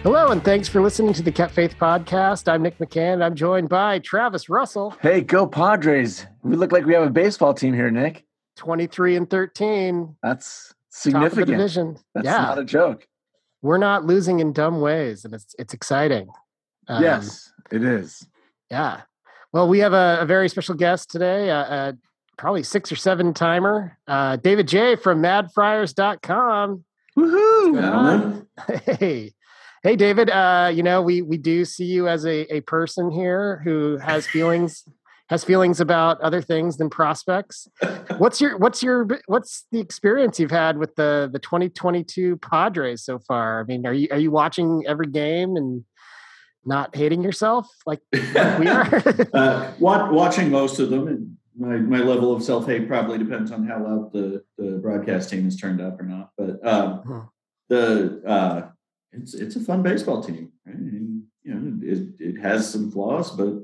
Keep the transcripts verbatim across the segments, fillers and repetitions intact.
Hello, and thanks for listening to the Kept Faith podcast. I'm Nick McCann, and I'm joined by Travis Russell. Hey, go Padres. We look like we have a baseball team here, Nick. twenty-three and thirteen. That's significant. Top of the division. That's yeah. not a joke. We're not losing in dumb ways, and it's it's exciting. Um, yes, it is. Yeah. Well, we have a, a very special guest today, uh, uh, probably six or seven timer, uh, David J. from mad friars dot com. Woohoo! Hey. Hey, David, uh, you know, we, we do see you as a, a person here who has feelings, has feelings about other things than prospects. What's your, what's your, what's the experience you've had with the, the twenty twenty-two Padres so far? I mean, are you, are you watching every game and not hating yourself like, like we are? uh, watching most of them, and my, my level of self-hate probably depends on how loud the, the broadcast team is turned up or not. But um, huh. the, uh, It's it's a fun baseball team, right? And, you know, it it has some flaws, but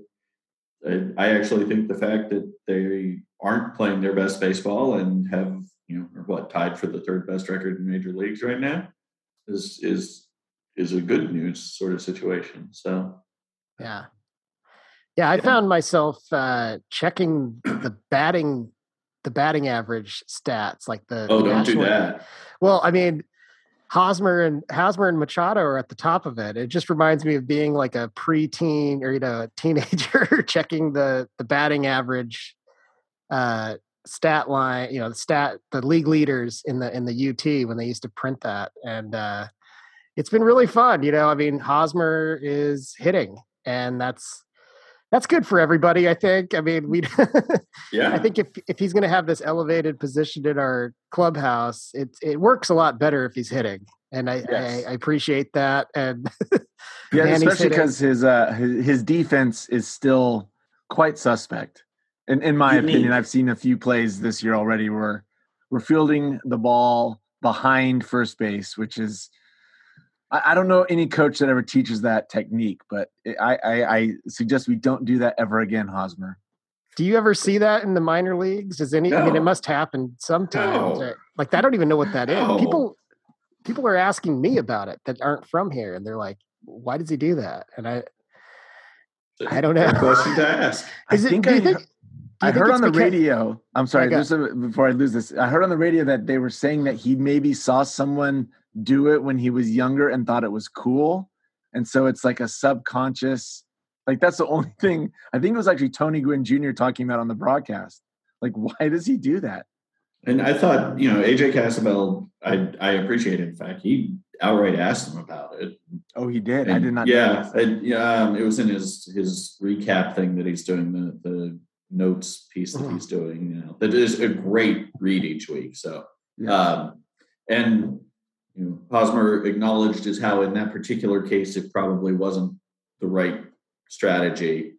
I, I actually think the fact that they aren't playing their best baseball and have, you know, or what, tied for the third best record in major leagues right now is is is a good news sort of situation. So, yeah, yeah, I yeah. found myself uh, checking the batting the batting average stats, like the oh, the don't national, do that. Well, I mean. Hosmer and Hosmer and Machado are at the top of it. It just reminds me of being like a preteen or, you know, a teenager checking the, the batting average uh, stat line, you know, the stat, the league leaders in the, in the U T when they used to print that. And uh, it's been really fun. You know, I mean, Hosmer is hitting, and that's, that's good for everybody, I think. I mean, we, yeah, I think if, if he's going to have this elevated position in our clubhouse, it it works a lot better if he's hitting. And I, yes. I, I appreciate that. And yeah, especially because his, uh, his, his defense is still quite suspect. In, in my Unique. opinion, I've seen a few plays this year already where we're fielding the ball behind first base, which is, I don't know any coach that ever teaches that technique, but I, I, I suggest we don't do that ever again, Hosmer. Do you ever see that in the minor leagues? Does any? No. I mean, it must happen sometimes. No. Like, I don't even know what that no. is. People, people are asking me about it that aren't from here, and they're like, "Why does he do that?" And I, I don't know. Question to ask. Is I it? think Do you I, think? I you heard think on the because, radio. I'm sorry. Oh, There's a, before I lose this, I heard on the radio that they were saying that he maybe saw someone do it when he was younger and thought it was cool, and so it's like a subconscious. Like, that's the only thing. I think it was actually Tony Gwynn Junior talking about on the broadcast. Like, why does he do that? And I thought, you know, A J Cassavell, I I appreciate it. In fact, he outright asked him about it. Oh, he did. And I did not. Yeah, it, yeah. Um, it was in his his recap thing that he's doing, the the notes piece that mm-hmm. he's doing. You know, that is a great read each week. So, yeah. um, and you know, Hosmer acknowledged as how in that particular case it probably wasn't the right strategy.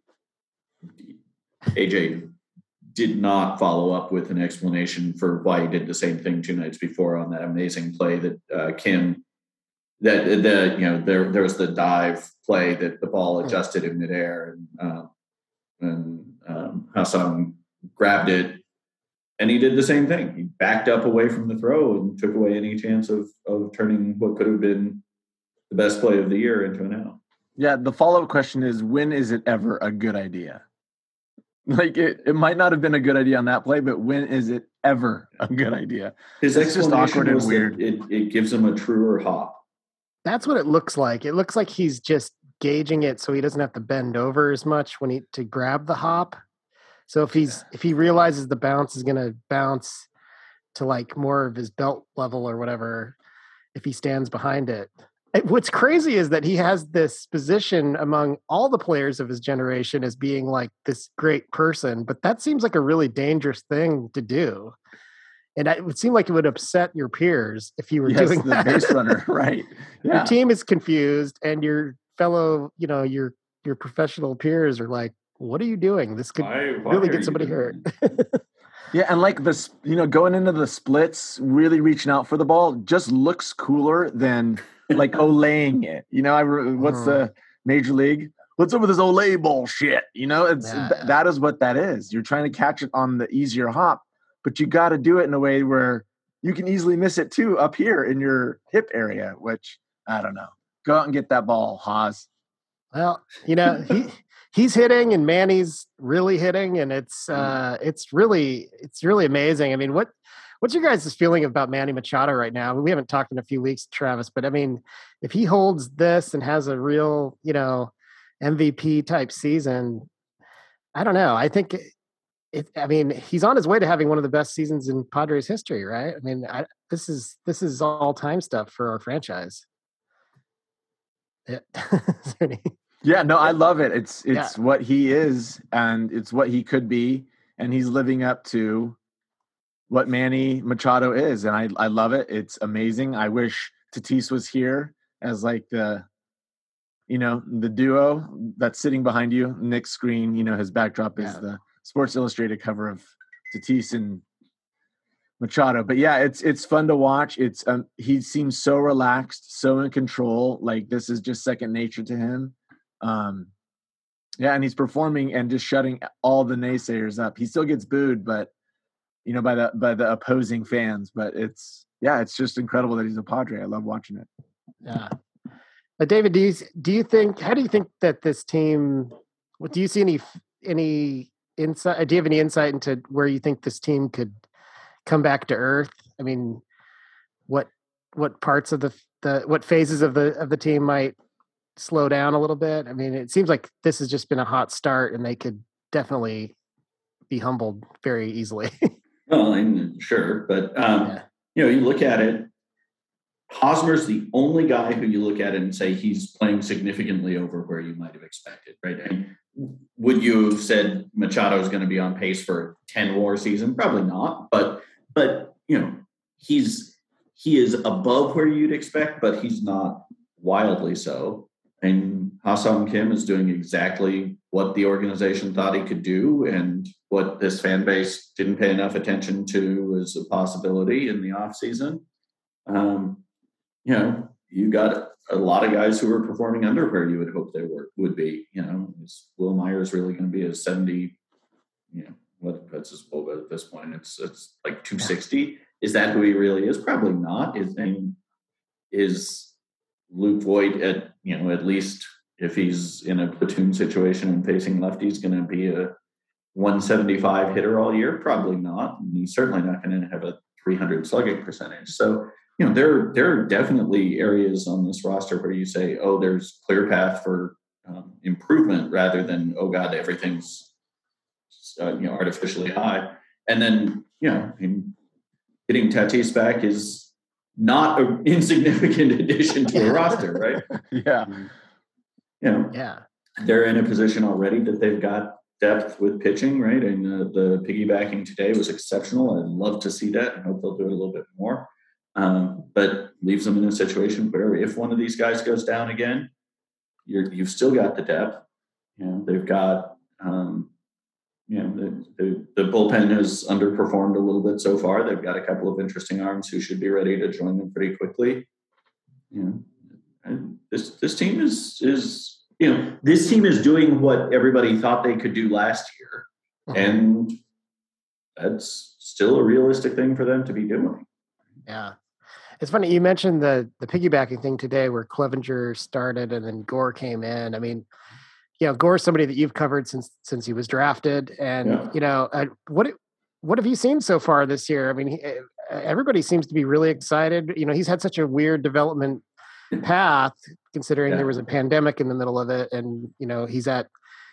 A J did not follow up with an explanation for why he did the same thing two nights before on that amazing play that uh, Kim, that the you know there there was the dive play that the ball adjusted in midair, and uh, and um, Hassan grabbed it, and he did the same thing. He backed up away from the throw and took away any chance of of turning what could have been the best play of the year into an out. Yeah, the follow-up question is, when is it ever a good idea? Like, it, it might not have been a good idea on that play, but when is it ever a good idea? His it's just awkward and weird. It, it gives him a truer hop. That's what it looks like. It looks like he's just gauging it so he doesn't have to bend over as much when he to grab the hop. So if he's if he realizes the bounce is going to bounce to like more of his belt level or whatever, if he stands behind it. What's crazy is that he has this position among all the players of his generation as being like this great person, but that seems like a really dangerous thing to do. And it would seem like it would upset your peers if you were yes, doing the that. Base runner, right? Yeah. Your team is confused, and your fellow, you know, your your professional peers are like, "What are you doing? This could why, why really get somebody hurt." Yeah, and like this, you know, going into the splits, really reaching out for the ball just looks cooler than like olaying it. You know, I what's the major league? What's up with this Olay bullshit? You know, it's yeah. th- that is what that is. You're trying to catch it on the easier hop, but you got to do it in a way where you can easily miss it too up here in your hip area, which I don't know. Go out and get that ball, Haas. Well, you know, he he's hitting and Manny's really hitting, and it's uh, it's really it's really amazing. I mean, what what's your guys' feeling about Manny Machado right now? I mean, we haven't talked in a few weeks, Travis, but I mean, if he holds this and has a real, you know, M V P type season, I don't know. I think it, it I mean, he's on his way to having one of the best seasons in Padres history, right? I mean, I, this is this is all time stuff for our franchise. Yeah. yeah, no, I love it. It's it's yeah. what he is, and it's what he could be, and he's living up to what Manny Machado is, and I I love it. It's amazing. I wish Tatis was here as like the, you know, the duo that's sitting behind you. Nick's screen, you know, his backdrop is yeah. the Sports Illustrated cover of Tatis and Machado. But yeah, it's it's fun to watch. It's um, he seems so relaxed, so in control. Like this is just second nature to him. Um, yeah, and he's performing and just shutting all the naysayers up. He still gets booed, but you know, by the by the opposing fans. But it's yeah, it's just incredible that he's a Padre. I love watching it. Yeah. But David, do you do you think? How do you think that this team? What do you see any any insight? Do you have any insight into where you think this team could come back to earth? I mean, what what parts of the the what phases of the of the team might slow down a little bit? I mean, it seems like this has just been a hot start, and they could definitely be humbled very easily. Well, I'm sure, but um, yeah. you know, you look at it. Hosmer's the only guy who you look at it and say he's playing significantly over where you might have expected, right? And would you have said Machado is going to be on pace for a ten WAR season? Probably not, but but you know, he's he is above where you'd expect, but he's not wildly so. And Ha-Seong Kim is doing exactly what the organization thought he could do, and what this fan base didn't pay enough attention to as a possibility in the offseason. Um, you know, you got a lot of guys who are performing under where you would hope they were would be. You know, is Will Myers really going to be a seventy? You know, what what's his W O B A at this point? It's it's like two sixty. Is that who he really is? Probably not. Is and is Luke Voit at you know at least if he's in a platoon situation and facing lefties going to be a one seventy-five hitter all year? Probably not. And he's certainly not going to have a three hundred slugging percentage. So. You know, there, there are definitely areas on this roster where you say, oh, there's clear path for um, improvement rather than, oh, God, everything's, uh, you know, artificially high. And then, you know, getting Tatis back is not an insignificant addition to a roster, right? Yeah. You know, yeah. They're in a position already that they've got depth with pitching, right? And uh, the piggybacking today was exceptional. I'd love to see that and hope they'll do it a little bit more. Um, but leaves them in a situation where if one of these guys goes down again, you're, you've still got the depth. You know, they've got, um, you know, the, the, the bullpen has underperformed a little bit so far. They've got a couple of interesting arms who should be ready to join them pretty quickly. You know, and this this team is is you know this team is doing what everybody thought they could do last year, mm-hmm. and that's still a realistic thing for them to be doing. Yeah. It's funny. You mentioned the, the piggybacking thing today where Clevenger started and then Gore came in. I mean, you know, Gore's somebody that you've covered since, since he was drafted. And, yeah. you know, uh, what, what have you seen so far this year? I mean, he, everybody seems to be really excited. You know, he's had such a weird development path considering yeah. there was a pandemic in the middle of it. And, you know, he's at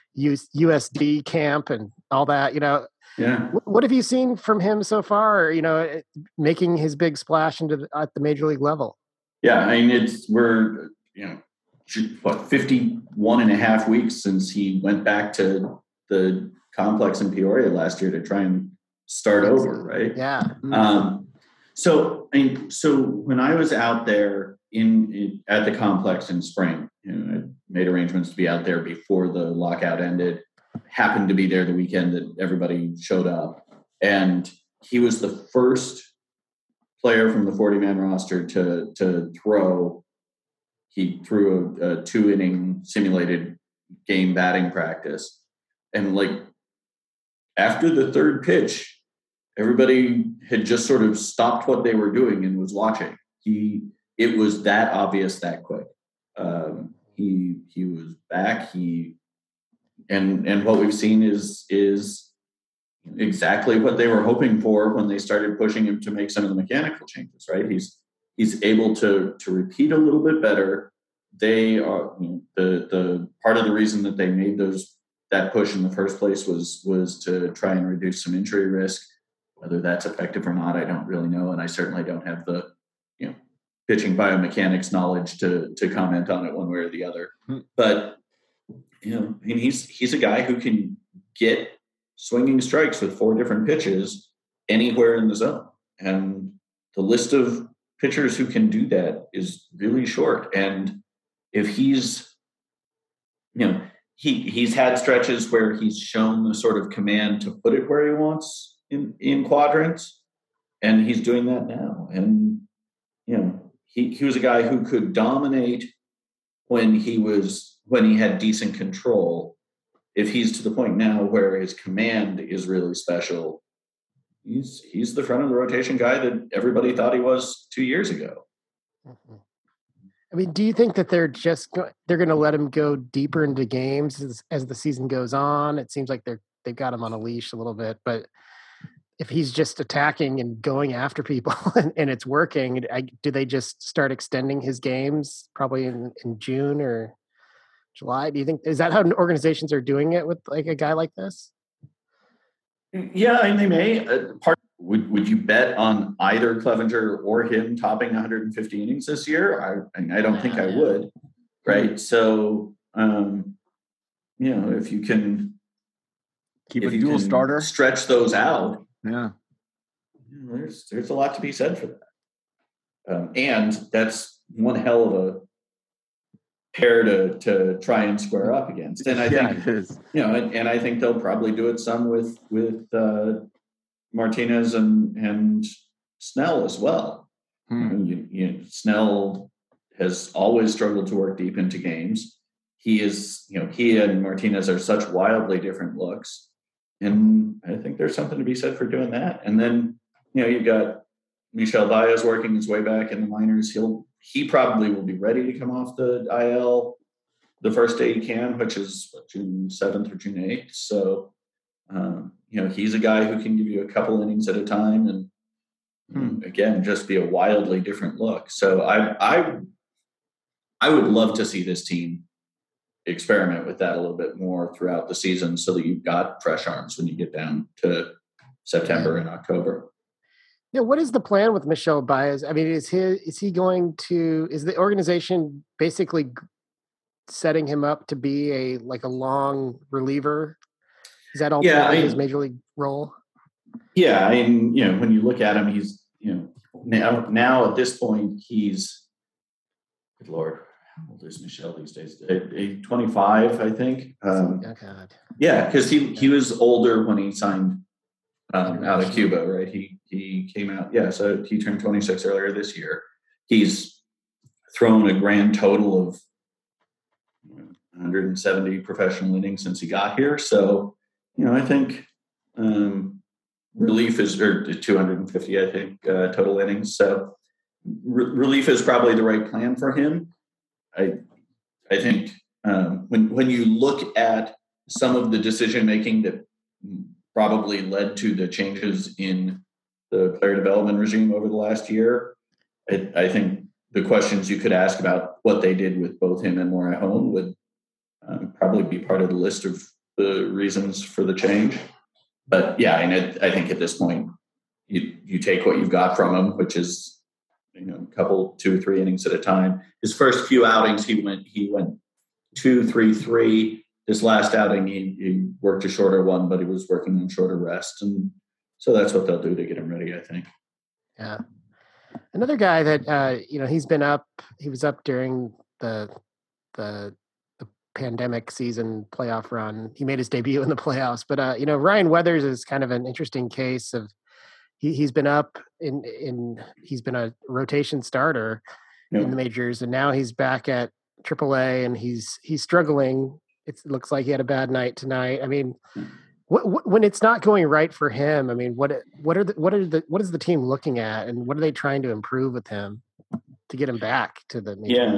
U S D camp and all that, you know. Yeah. What have you seen from him so far, you know, making his big splash into the, at the major league level? Yeah. I mean, it's, we're, you know, what, fifty-one and a half weeks since he went back to the complex in Peoria last year to try and start over. Right. Yeah. Mm-hmm. Um, so, I mean, so when I was out there in, in at the complex in spring, you know, I made arrangements to be out there before the lockout ended. Happened to be there the weekend that everybody showed up, and he was the first player from the forty-man roster to to throw. He threw a, a two-inning simulated game batting practice, and like after the third pitch, everybody had just sort of stopped what they were doing and was watching. He it was that obvious that quick. Um, he he was back. He and and what we've seen is is exactly what they were hoping for when they started pushing him to make some of the mechanical changes. Right? He's he's able to to repeat a little bit better. They are you know, the the part of the reason that they made those that push in the first place was was to try and reduce some injury risk. Whether that's effective or not, I don't really know, and I certainly don't have the you know pitching biomechanics knowledge to to comment on it one way or the other. Hmm. But you know, I mean, he's he's a guy who can get swinging strikes with four different pitches anywhere in the zone, and the list of pitchers who can do that is really short. And if he's, you know, he he's had stretches where he's shown the sort of command to put it where he wants in in quadrants, and he's doing that now. And you know, he he was a guy who could dominate when he was when he had decent control. If he's to the point now where his command is really special, he's he's the front of the rotation guy that everybody thought he was two years ago. Mm-hmm. I mean, do you think that they're just go- they're going to let him go deeper into games as, as the season goes on? It seems like they're they've got him on a leash a little bit, but if he's just attacking and going after people and, and it's working, I, do they just start extending his games probably in, in June or July? Do you think, is that how organizations are doing it with like a guy like this? Yeah, and they may. Uh, part would would you bet on either Clevenger or him topping one hundred fifty innings this year? I I don't think I would. Right. So, um, you know, if you can keep a dual starter, stretch those out. Yeah, there's there's a lot to be said for that, um, and that's one hell of a pair to to try and square up against. And I yeah, think it is. you know, and, and I think they'll probably do it some with with uh, Martinez and and Snell as well. Hmm. I mean, you, you know, Snell has always struggled to work deep into games. He is, you know, he and Martinez are such wildly different looks. And I think there's something to be said for doing that. And then, you know, you've got Michel Baez working his way back in the minors. He'll he probably will be ready to come off the I L the first day he can, which is what, June seventh or June eighth. So, um, you know, he's a guy who can give you a couple innings at a time, and hmm. again, just be a wildly different look. So I I I would love to see this team experiment with that a little bit more throughout the season so that you've got fresh arms when you get down to September and October. Yeah, what is the plan with Michel Baez? I mean, is he is he going to is the organization basically setting him up to be a like a long reliever? Is that all yeah, part I of mean, his major league role? Yeah, I mean, you know, when you look at him, he's you know now now at this point he's good Lord. How old is Michel these days? twenty-five, I think. Um, oh, God. Yeah, because he, he was older when he signed um, out of Cuba, right? He he came out, yeah, so he turned twenty-six earlier this year. He's thrown a grand total of one hundred seventy professional innings since he got here. So, you know, I think um, relief is, or two hundred fifty, I think, uh, total innings. So re- relief is probably the right plan for him. I I think um, when when you look at some of the decision making that probably led to the changes in the player development regime over the last year, I, I think the questions you could ask about what they did with both him and Morejon would um, probably be part of the list of the reasons for the change. But yeah, and it, I think at this point you you take what you've got from him, which is, you know, a couple, two or three innings at a time. His first few outings, he went, he went two, three, three. This last outing, he, he worked a shorter one, but he was working on shorter rest. And so that's what they'll do to get him ready, I think. Yeah. Another guy that, uh, you know, he's been up, he was up during the, the, the pandemic season playoff run. He made his debut in the playoffs, but, uh, you know, Ryan Weathers is kind of an interesting case of, He he's been up in in he's been a rotation starter yep. in the majors, and now he's back at triple A, and he's he's struggling. It's, it looks like he had a bad night tonight. I mean, what, what, when it's not going right for him, I mean, what what are the, what are the what is the team looking at, and what are they trying to improve with him to get him back to the major? Yeah,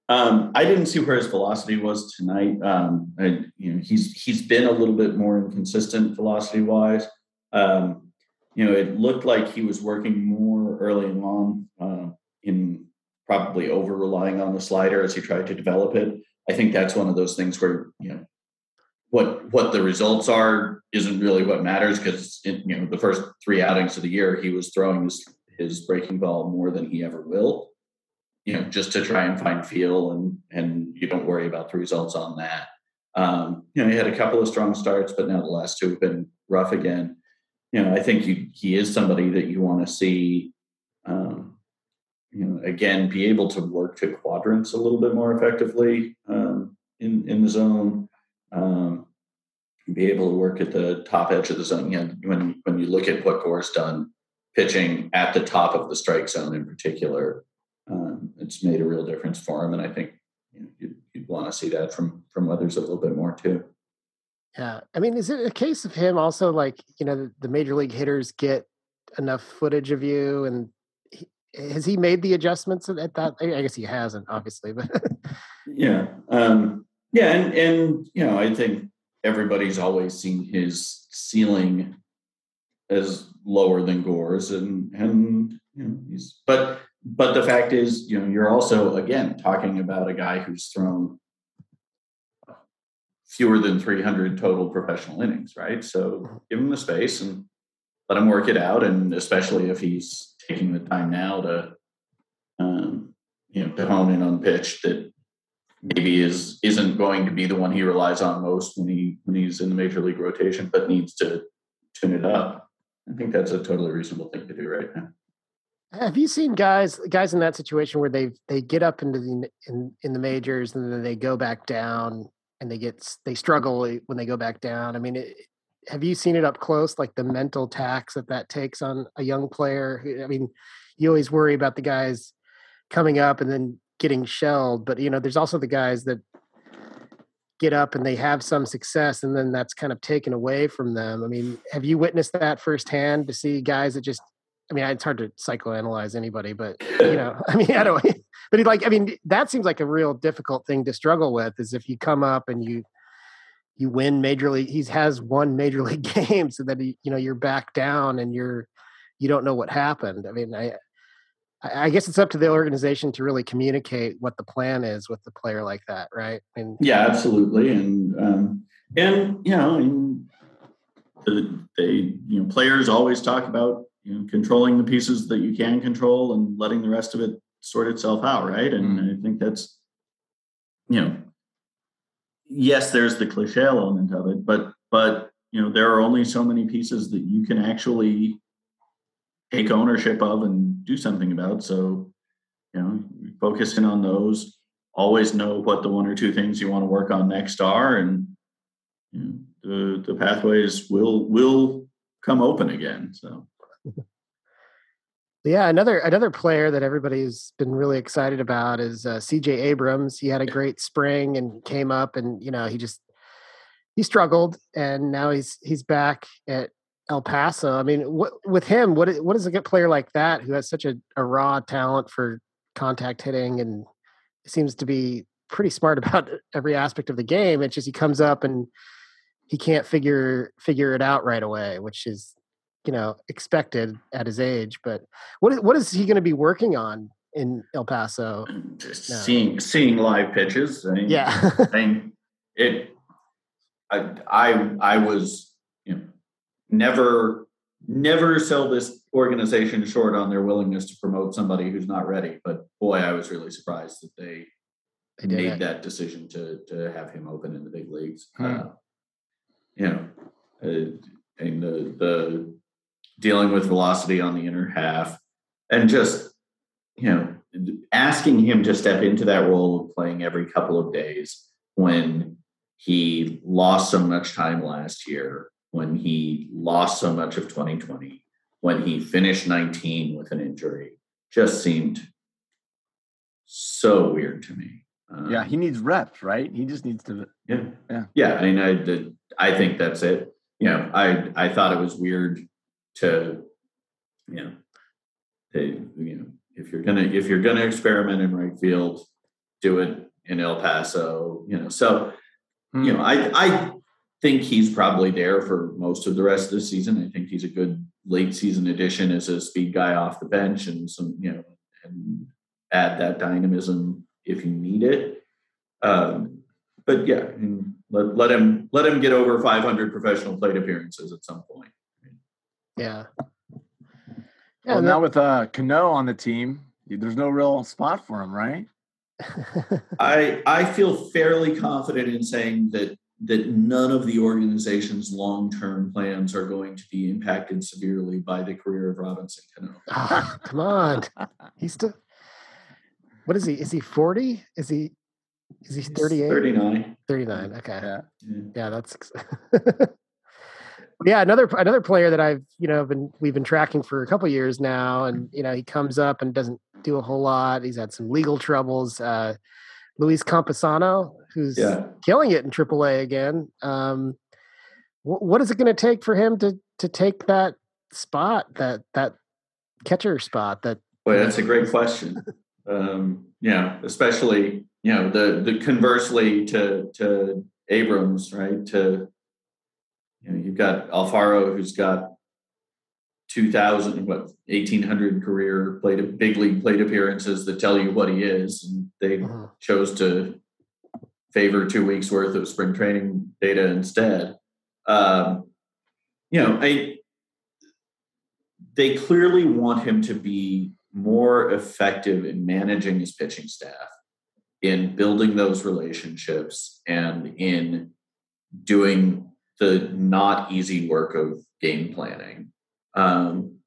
Um, I didn't see where his velocity was tonight. Um, I, you know, he's he's been a little bit more inconsistent velocity wise. Um, you know, it looked like he was working more early on uh, in probably over relying on the slider as he tried to develop it. I think that's one of those things where, you know, what what the results are isn't really what matters, because you know the first three outings of the year he was throwing his his breaking ball more than he ever will. You know, just to try and find feel, and and you don't worry about the results on that. Um, you know, he had a couple of strong starts, but now the last two have been rough again. You know, I think you, he is somebody that you want to see, um, you know, again, be able to work to quadrants a little bit more effectively um, in in the zone. Um, be able to work at the top edge of the zone. You know, when when you look at what Gore's done, pitching at the top of the strike zone in particular. Um, it's made a real difference for him, and I think you know, you'd, you'd want to see that from from others a little bit more too. Yeah, I mean, is it a case of him also, like, you know, the, the major league hitters get enough footage of you, and he, has he made the adjustments at that? I guess he hasn't, obviously, but yeah, um, yeah, and and you know, I think everybody's always seen his ceiling as lower than Gore's, and and you know, he's but. But the fact is, you know, you're also, again, talking about a guy who's thrown fewer than three hundred total professional innings, right? So give him the space and let him work it out. And especially if he's taking the time now to, um, you know, to hone in on pitch that maybe is, isn't going to be the one he relies on most when he, when he's in the major league rotation, but needs to tune it up. I think that's a totally reasonable thing to do right now. Have you seen guys guys in that situation where they they get up into the in, in the majors and then they go back down and they get they struggle when they go back down? I mean, it, have you seen it up close, like the mental tax that that takes on a young player? I mean, you always worry about the guys coming up and then getting shelled, but you know, there's also the guys that get up and they have some success and then that's kind of taken away from them. I mean, have you witnessed that firsthand, to see guys that just, I mean, it's hard to psychoanalyze anybody, but you know, I mean, I don't, but like, I mean, that seems like a real difficult thing to struggle with, is if you come up and you, you win major league, he has one major league game, so that, he, you know, you're back down and you're, you don't know what happened. I mean, I, I guess it's up to the organization to really communicate what the plan is with the player like that. Right. I mean, yeah, absolutely. And, um, and, you know, and they, you know, players always talk about, you know, controlling the pieces that you can control and letting the rest of it sort itself out, right? And mm. I think that's, you know, yes, there's the cliche element of it, but but you know, there are only so many pieces that you can actually take ownership of and do something about. So, you know, focus in on those. Always know what the one or two things you want to work on next are, and you know, the the pathways will will come open again. So. Yeah, another another player that everybody's been really excited about is uh, C J Abrams. He had a great spring and came up, and you know, he just he struggled, and now he's he's back at El Paso. I mean, what, with him, what what is a good player like that who has such a, a raw talent for contact hitting and seems to be pretty smart about every aspect of the game? It's just he comes up and he can't figure figure it out right away, which is, you know, expected at his age. But what what is he going to be working on in El Paso? Just no. seeing seeing live pitches. I mean, yeah, I mean, it. I I I was, you know, never never sell this organization short on their willingness to promote somebody who's not ready. But boy, I was really surprised that they, they made it. that decision to to have him open in the big leagues. Hmm. Uh, you know, uh, and the the. dealing with velocity on the inner half, and just, you know, asking him to step into that role of playing every couple of days when he lost so much time last year, when he lost so much of twenty twenty, when he finished nineteen with an injury, just seemed so weird to me. Um, yeah, he needs reps, right? He just needs to. Yeah, yeah, yeah. I mean, I, I think that's it. You know, I, I thought it was weird to, you know, to, you know, if you're gonna if you're gonna experiment in right field, do it in El Paso, you know. So, hmm. you know, I I think he's probably there for most of the rest of the season. I think he's a good late season addition as a speed guy off the bench and some, you know, and add that dynamism if you need it. Um, but yeah, I mean, let, let him let him get over five hundred professional plate appearances at some point. Yeah. Yeah, well, now with uh, Cano on the team, there's no real spot for him, right? I I feel fairly confident in saying that that none of the organization's long-term plans are going to be impacted severely by the career of Robinson Cano. Oh, come on, he's still. What is he? Is he forty? Is he? Is he thirty-eight? thirty-nine. thirty-nine. Okay. Yeah. Yeah, that's. Yeah, another another player that I've you know been we've been tracking for a couple of years now, and you know he comes up and doesn't do a whole lot. He's had some legal troubles. Uh, Luis Campusano, who's yeah. killing it in triple A again. Um, wh- what is it going to take for him to to take that spot, that that catcher spot? That boy, that's a great question. um, yeah, especially you know the the conversely to to Abrams, right? To You know, you've got Alfaro, who's got two thousand, what, eighteen hundred career plate, big league plate appearances that tell you what he is. And they uh-huh. chose to favor two weeks worth of spring training data instead. Um, you know, I, they clearly want him to be more effective in managing his pitching staff, in building those relationships, and in doing the not easy work of game planning. Um,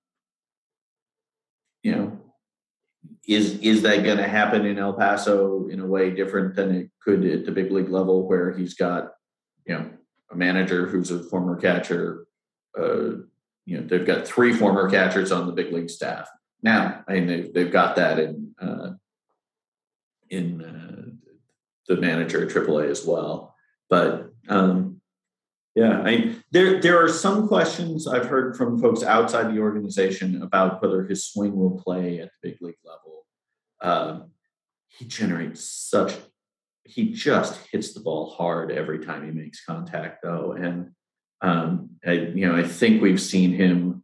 you know, is is that going to happen in El Paso in a way different than it could at the big league level, where he's got, you know, a manager who's a former catcher? Uh, you know, they've got three former catchers on the big league staff now. I mean, they've they've got that in uh, in uh, the manager at triple A as well, but. Um, Yeah, I, there there are some questions I've heard from folks outside the organization about whether his swing will play at the big league level. Um, he generates such, he just hits the ball hard every time he makes contact, though, and um, I, you know I think we've seen him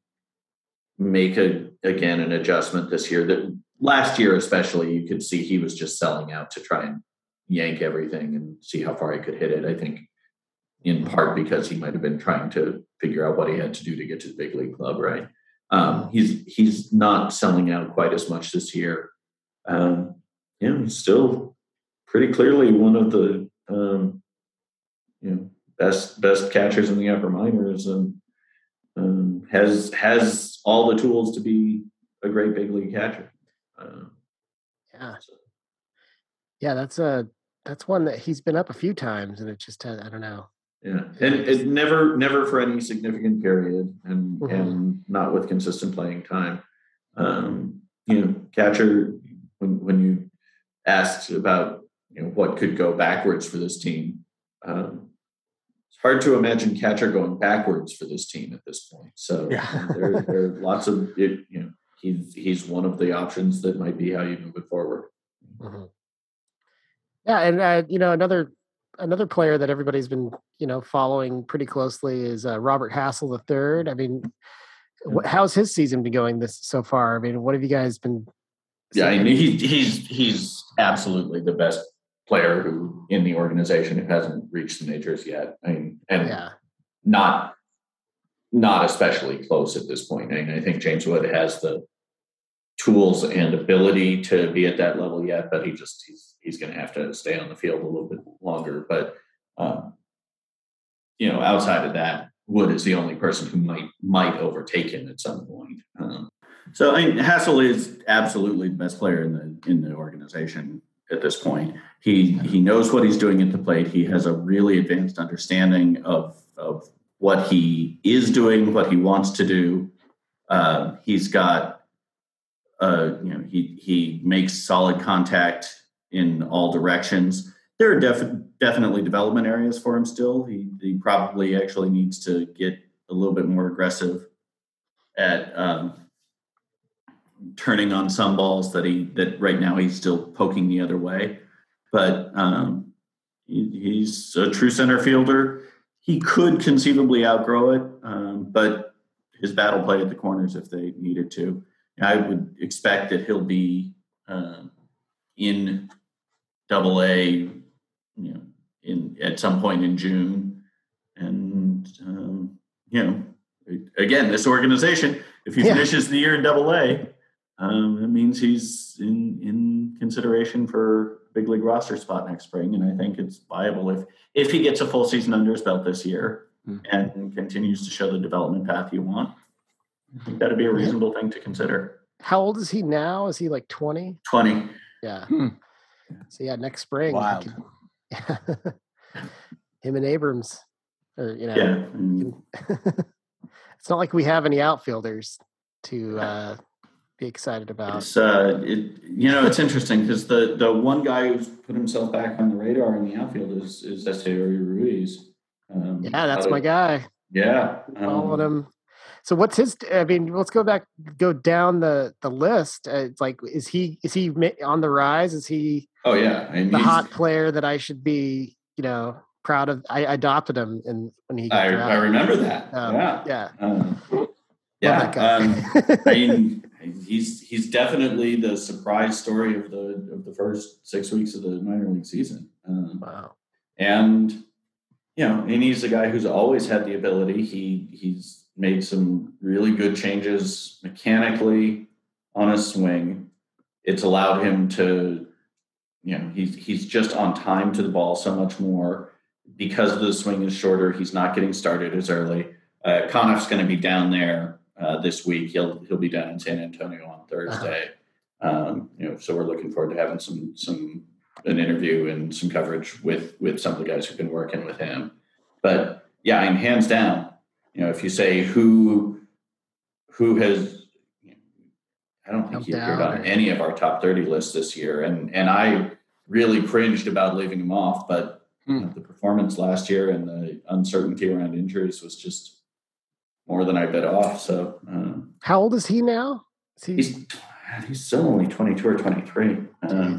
make a again an adjustment this year. That last year especially, you could see he was just selling out to try and yank everything and see how far he could hit it. I think. In part because he might have been trying to figure out what he had to do to get to the big league club, right? Um, he's he's not selling out quite as much this year. Um, you know, he's still pretty clearly one of the um, you know best best catchers in the upper minors, and um, has has all the tools to be a great big league catcher. Uh, yeah, so. yeah, that's a that's one that he's been up a few times, and it just had, I don't know. Yeah, and it never, never for any significant period, and mm-hmm. and not with consistent playing time. Um, you know, catcher. When when you asked about you know what could go backwards for this team, um, it's hard to imagine catcher going backwards for this team at this point. So yeah. there, there are lots of it, you know he's he's one of the options that might be how you move it forward. Mm-hmm. Yeah, and uh, you know another. Another player that everybody's been, you know, following pretty closely is uh, Robert Hassel the third. I mean, wh- how's his season been going this so far? I mean, what have you guys been? Yeah, I mean, he's he's he's absolutely the best player who in the organization who hasn't reached the majors yet. I mean, and yeah. not not especially close at this point. I mean, I think James Wood has the tools and ability to be at that level yet, but he just he's he's going to have to stay on the field a little bit longer. But um, you know, outside of that, Wood is the only person who might might overtake him at some point. Um, so I mean, Hassel is absolutely the best player in the in the organization at this point. He he knows what he's doing at the plate. He has a really advanced understanding of of what he is doing, what he wants to do. Uh, he's got Uh, you know, he he makes solid contact in all directions. There are def- definitely development areas for him still. He he probably actually needs to get a little bit more aggressive at um, turning on some balls that he that right now he's still poking the other way. but um, he, he's a true center fielder. He could conceivably outgrow it, um, but his battle play at the corners if they needed to. I would expect that he'll be uh, in Double A, you know, in at some point in June, and um, you know, again, this organization, if he yeah. finishes the year in Double A, um, it means he's in in consideration for big league roster spot next spring, and I think it's viable if if he gets a full season under his belt this year mm-hmm. and continues to show the development path you want. I think that'd be a reasonable thing to consider. How old is he now? Is he like twenty? twenty. Yeah. Hmm. So yeah, next spring. Wow. Him and Abrams, or you know, yeah. Mm-hmm. It's not like we have any outfielders to uh, be excited about. It's, uh, it, you know, it's interesting because the, the one guy who's put himself back on the radar in the outfield is is Esteury Ruiz. Um, yeah, that's my of, guy. Yeah, following um, him. So what's his? I mean, let's go back, go down the the list. Uh, it's like, is he is he on the rise? Is he? Oh yeah, I mean, the hot player that I should be, you know, proud of. I adopted him, and when he, got I, I remember that. Um, yeah, yeah, um, yeah. Um, I mean, he's he's definitely the surprise story of the of the first six weeks of the minor league season. Um, wow, and you know, and he's a guy who's always had the ability. He he's made some really good changes mechanically on his swing. It's allowed him to, you know, he's he's just on time to the ball so much more because the swing is shorter. He's not getting started as early. Uh, Conniff's going to be down there uh, this week. He'll he'll be down in San Antonio on Thursday. Uh-huh. Um, you know, so we're looking forward to having some some an interview and some coverage with with some of the guys who've been working with him. But yeah, I mean, hands down. You know, if you say who who has, you know, I don't think he appeared on any of our top thirty lists this year, and and I really cringed about leaving him off. But hmm. you know, the performance last year and the uncertainty around injuries was just more than I bit off. So, um, how old is he now? Is he... He's he's still only twenty-two or twenty-three. Um,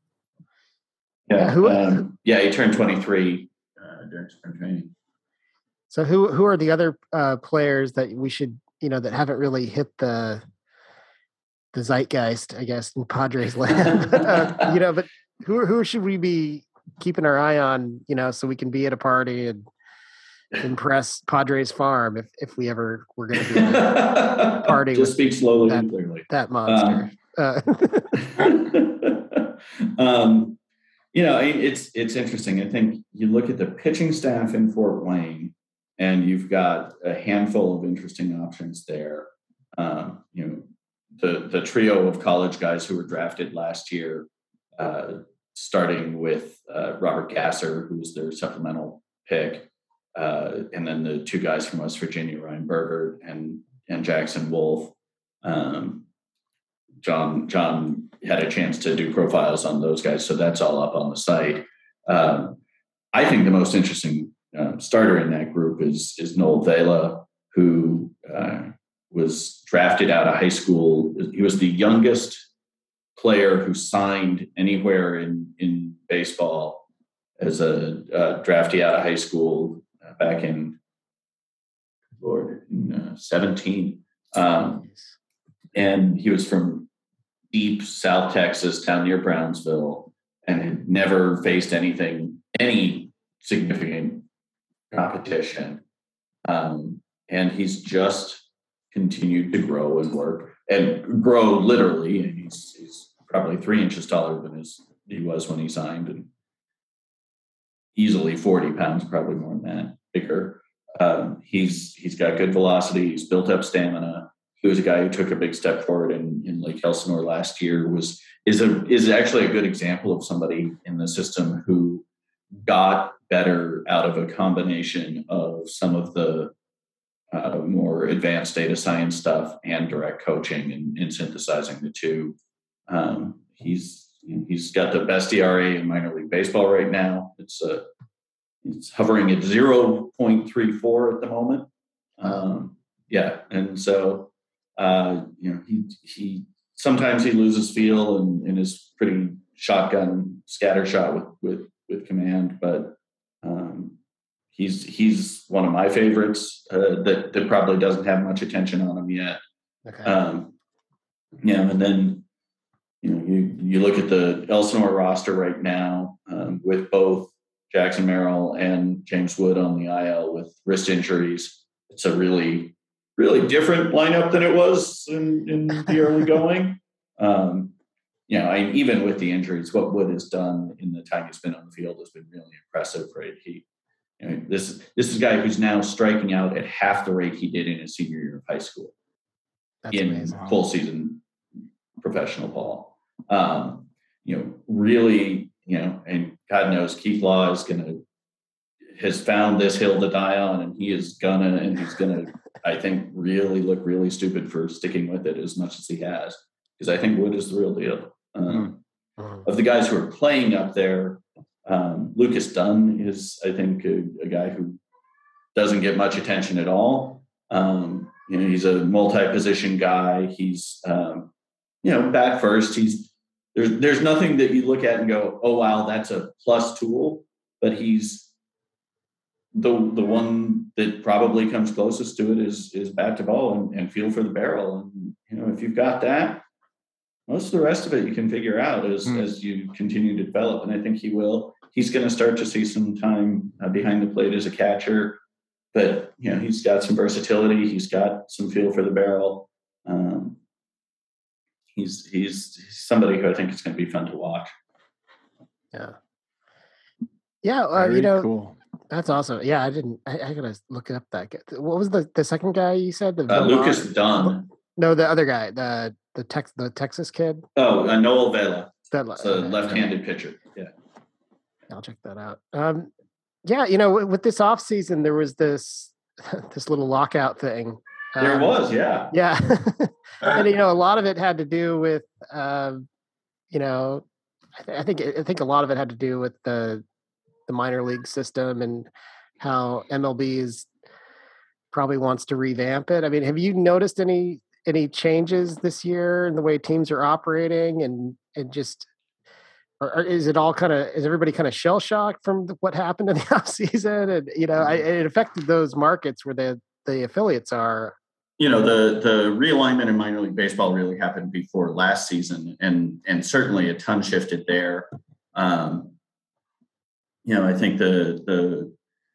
yeah, yeah, who, um, yeah, he turned twenty-three uh, during spring training. So who who are the other uh, players that we should, you know, that haven't really hit the the zeitgeist, I guess, in Padres land? uh, you know, but who who should we be keeping our eye on, you know, so we can be at a party and impress Padres Farm if, if we ever were going to be at a party. Just speak slowly that, and clearly. That monster. Um, uh. um, you know, it's it's interesting. I think you look at the pitching staff in Fort Wayne, and you've got a handful of interesting options there. Um, you know, the the trio of college guys who were drafted last year, uh, starting with uh, Robert Gasser, who was their supplemental pick, uh, and then the two guys from West Virginia, Ryan Berger and and Jackson Wolf. Um, John John had a chance to do profiles on those guys, so that's all up on the site. Um, I think the most interesting uh, starter in that group is is Noel Vela, who uh, was drafted out of high school. He was the youngest player who signed anywhere in in baseball as a uh, draftee out of high school uh, back in Lord in uh, seventeen, um, and he was from deep South Texas, town near Brownsville, and had never faced anything, any significant competition. Um, and he's just continued to grow and work and grow literally. And he's, he's probably three inches taller than his, he was when he signed, and easily forty pounds, probably more than that, bigger. Um, he's he's got good velocity. He's built up stamina. He was a guy who took a big step forward in, in Lake Elsinore last year. Was is a is actually a good example of somebody in the system who got better out of a combination of some of the uh, more advanced data science stuff and direct coaching and, and synthesizing the two. Um, he's he's got the best E R A in minor league baseball right now. It's a it's hovering at zero point three four at the moment. Um, yeah, and so. Uh, you know, he he sometimes he loses feel and, and is pretty shotgun scatter shot with with with command, but um, he's he's one of my favorites uh, that that probably doesn't have much attention on him yet. Okay. Um, yeah, and then you know you you look at the Elsinore roster right now um, with both Jackson Merrill and James Wood on the I L with wrist injuries. It's a really really different lineup than it was in, in the early going. Um, you know, I, even with the injuries, what Wood has done in the time he's been on the field has been really impressive. Right? He, you know, this this is a guy who's now striking out at half the rate he did in his senior year of high school. That's in amazing. Full season professional ball. Um, you know, really, you know, and God knows Keith Law is going to has found this hill to die on, and he is gonna and he's gonna, I think, really look really stupid for sticking with it as much as he has, because I think Wood is the real deal. Um, mm-hmm. Of the guys who are playing up there, um, Lucas Dunn is, I think, a, a guy who doesn't get much attention at all. Um, you know, he's a multi-position guy. He's, um, you know, back first. He's there's there's nothing that you look at and go, oh wow, that's a plus tool. But he's the the one that probably comes closest to it is is bat to ball and, and feel for the barrel. And you know, if you've got that, most of the rest of it you can figure out as mm. as you continue to develop. And I think he will. He's going to start to see some time uh, behind the plate as a catcher. But, you know, he's got some versatility. He's got some feel for the barrel. Um, he's, he's he's somebody who I think is going to be fun to watch. Yeah. Yeah, uh, you know, cool. That's awesome. Yeah, I didn't. I, I gotta look up that guy. What was the, the second guy you said? The uh, Lucas Dunn. No, the other guy, the the Tex the Texas kid. Oh, uh, Noel Vela. That it's a okay, left-handed okay. pitcher. Yeah, I'll check that out. Um, yeah, you know, with this off season, there was this this little lockout thing. There um, was, yeah, yeah, and you know, a lot of it had to do with, uh, you know, I, th- I think I think a lot of it had to do with the the minor league system and how M L B is probably wants to revamp it. I mean, have you noticed any any changes this year in the way teams are operating, and and just, or, or is it all kind of, is everybody kind of shell shocked from what happened in the off season? And you know, I, it affected those markets where the the affiliates are. You know, the the realignment in minor league baseball really happened before last season, and and certainly a ton shifted there. Um, you know, I think the the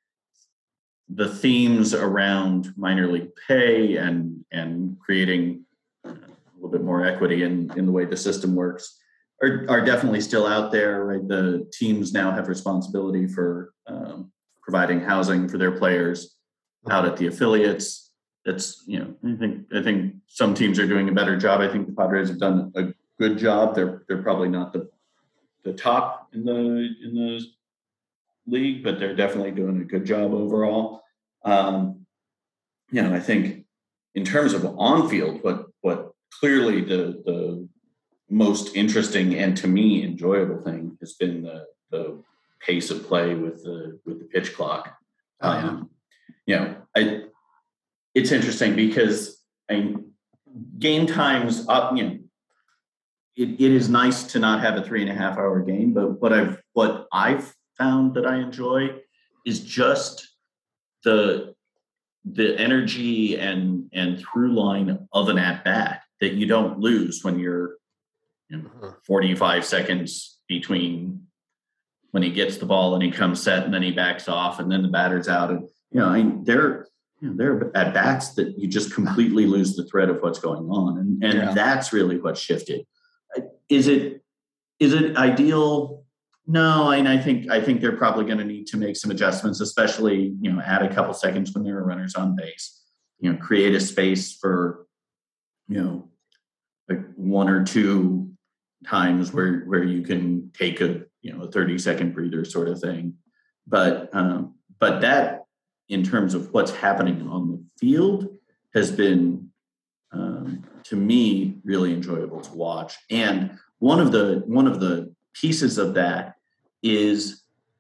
the themes around minor league pay and and creating a little bit more equity in, in the way the system works are, are definitely still out there, right? The teams now have responsibility for um, providing housing for their players out at the affiliates. That's, you know, I think I think some teams are doing a better job. I think the Padres have done a good job. They're they're probably not the the top in the in the league, but they're definitely doing a good job overall. Um, you know, I think in terms of on-field, what what clearly the the most interesting and to me enjoyable thing has been the the pace of play with the with the pitch clock. Oh, yeah. Um, you know, I it's interesting because I game times up. You know, it, it is nice to not have a three and a half hour game, but what I've what I've found that I enjoy is just the the energy and and through line of an at bat that you don't lose when you're, you know, forty-five seconds between when he gets the ball and he comes set and then he backs off and then the batter's out. And you know, I mean, there you know, there are at bats that you just completely lose the thread of what's going on, and and yeah. that's really what shifted. Is it is it ideal? No, and I think I think they're probably going to need to make some adjustments, especially, you know, add a couple seconds when there are runners on base. You know, create a space for, you know, like one or two times where where you can take a, you know, a thirty second breather sort of thing. But um, but that, in terms of what's happening on the field, has been um, to me really enjoyable to watch. And one of the one of the pieces of that is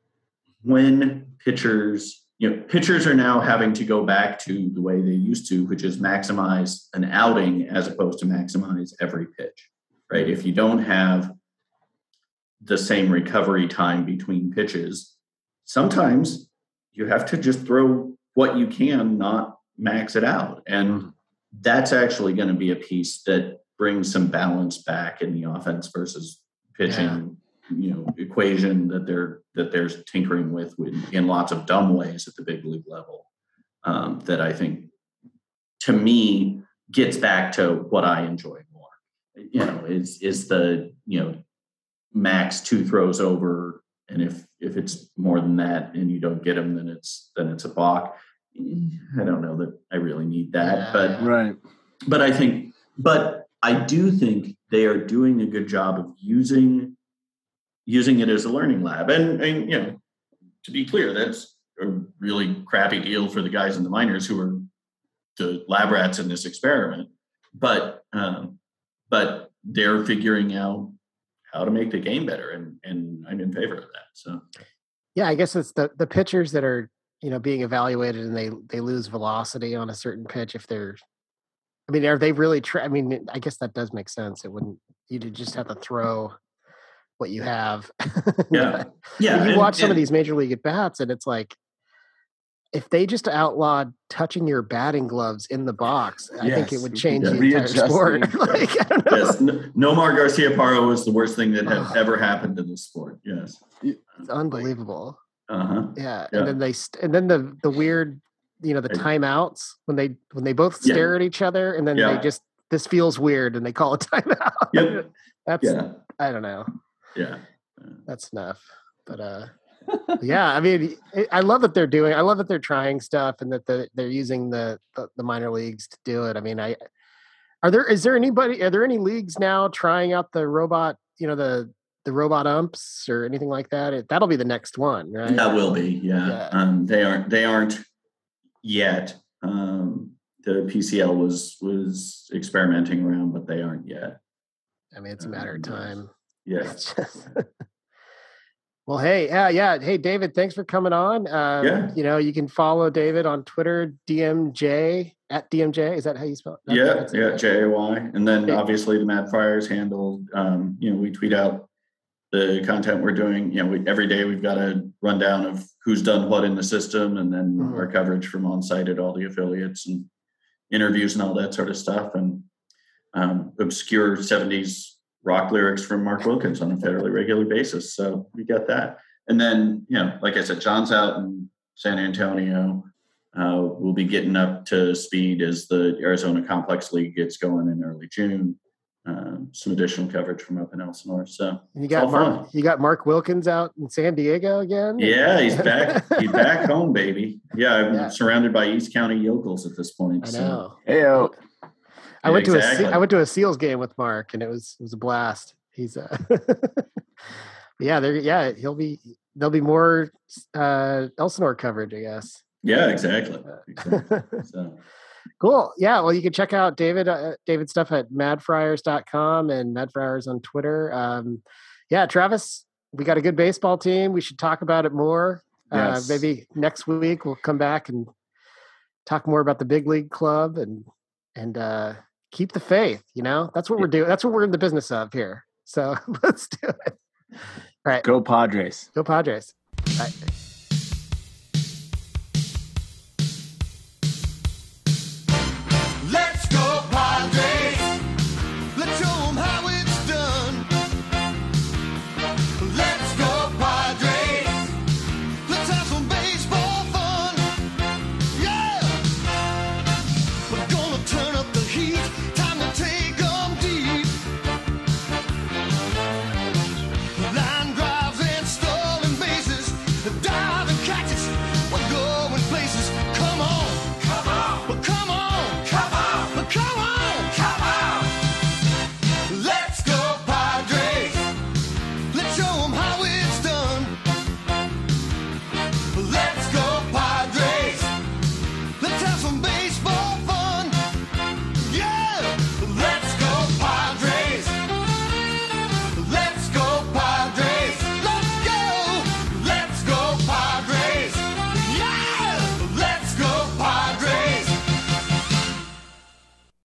when pitchers, you know, pitchers are now having to go back to the way they used to, which is maximize an outing as opposed to maximize every pitch, right? If you don't have the same recovery time between pitches. Sometimes you have to just throw what you can, not max it out. And that's actually going to be a piece that brings some balance back in the offense versus pitching, yeah. you know, equation that they're that they're tinkering with, with in lots of dumb ways at the big league level. Um, that I think, to me, gets back to what I enjoy more. You know, is is the you know max two throws over, and if if it's more than that and you don't get them, then it's then it's a balk. I don't know that I really need that, yeah. but right. But I think, but I do think they are doing a good job of using using it as a learning lab. And, and you know, to be clear, that's a really crappy deal for the guys in the minors who are the lab rats in this experiment. But um, but they're figuring out how to make the game better, and and I'm in favor of that. So yeah, I guess it's the the pitchers that are, you know, being evaluated and they they lose velocity on a certain pitch. If they're, I mean, are they really? Tra- I mean, I guess that does make sense. It wouldn't. You'd just have to throw what you have. Yeah, yeah. You and, watch some and, of these major league at bats, and it's like, if they just outlawed touching your batting gloves in the box, yes, I think it would change the entire sport. Like, I don't know. Yes, Nomar Garciaparra was the worst thing that had ever happened to this sport. Yes, it's unbelievable. Uh-huh. Yeah. yeah, and then they st- and then the the weird, you know, the timeouts when they when they both stare yeah. at each other, and then yeah. they just this feels weird, and they call a timeout. Yep. That's yeah. I don't know. Yeah, that's enough. But uh, yeah, I mean, I love that they're doing. I love that they're trying stuff, and that the, they're using the, the the minor leagues to do it. I mean, I are there is there anybody? Are there any leagues now trying out the robot? You know, the the robot umps or anything like that? It, that'll be the next one, right? That will be, yeah. yeah. Um, they aren't. They aren't yet. Um, the P C L was was experimenting around, but they aren't yet. I mean, it's a matter um, of time. Yes. Just, well, hey, yeah, yeah. Hey, David, thanks for coming on. Um, yeah. You know, you can follow David on Twitter, D M J at D M J. Is that how you spell it? Yeah, That's yeah, J A Y. And then obviously the Mad Friars handle. Um, you know, we tweet out the content we're doing. You know, we, every day we've got a rundown of who's done what in the system, and then mm-hmm. our coverage from on site at all the affiliates and interviews and all that sort of stuff, and um, obscure seventies rock lyrics from Mark Wilkins on a fairly regular basis. So we got that. And then, you know, like I said, John's out in San Antonio. Uh, we'll be getting up to speed as the Arizona Complex League gets going in early June. Um, some additional coverage from up in Elsinore. So you got Mark, you got Mark Wilkins out in San Diego again? Yeah, he's back. He's back home, baby. Yeah, I'm yeah. surrounded by East County Yokels at this point. I so. know. Heyo. I went yeah, exactly. to a I went to a Seals game with Mark, and it was it was a blast. He's uh, yeah, there yeah he'll be there'll be more uh, Elsinore coverage, I guess. Yeah, exactly. exactly. So. Cool. Yeah, well, you can check out David uh, David's stuff at mad friars dot com and Mad Friars on Twitter. Um, yeah, Travis, we got a good baseball team. We should talk about it more. Yes. Uh, maybe next week we'll come back and talk more about the big league club and and. Uh, Keep the faith, you know, that's what we're doing. That's what we're in the business of here. So let's do it. All right. Go Padres. Go Padres. All right.